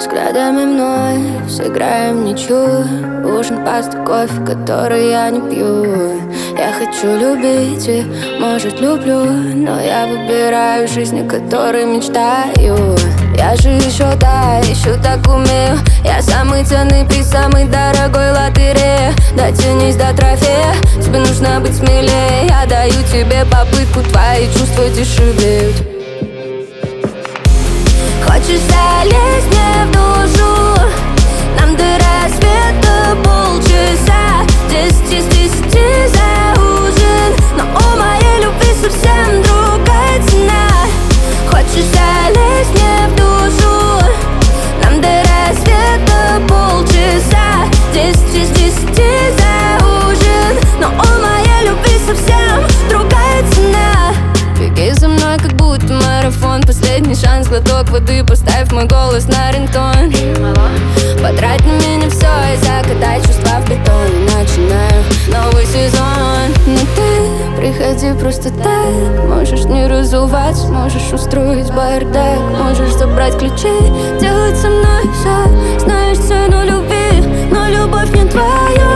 Взглядами мной сыграем ничью. Ужин, паста, кофе, который я не пью. Я хочу любить и, может, люблю, но я выбираю жизнь, о которой мечтаю. Я же еще так умею. Я самый ценный приз, самый дорогой лотерея. Дотянись до трофея, тебе нужно быть смелее. Я даю тебе попытку, твои чувства дешевеют. Хочешь залезть мне в душу? Нам до рассвета полчаса. 10 из 10 за ужин, но у моей любви совсем другая цена. Хочешь залезть мне в душу? Нам до рассвета полчаса. 10 из 10 за ужин, но у моей любви совсем другая цена. Беги за мной, как будто марафон. Последний шанс, глоток воды. Поставь мой голос на рингтон. Потрать на меня все и закатай чувства в бетон. Начинаю новый сезон. Но ты приходи просто так. Можешь не разуваться, можешь устроить бардак. Можешь забрать ключи, делать со мной все. Знаешь цену любви, но любовь не твоя.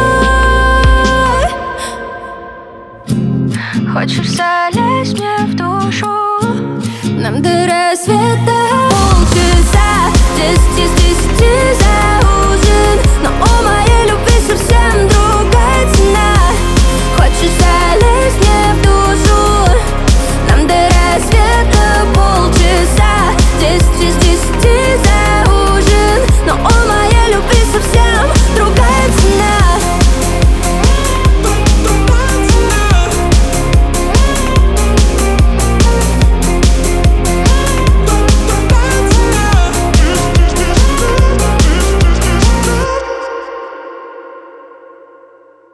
Хочешь залезть мне в душу? Нам до рассвета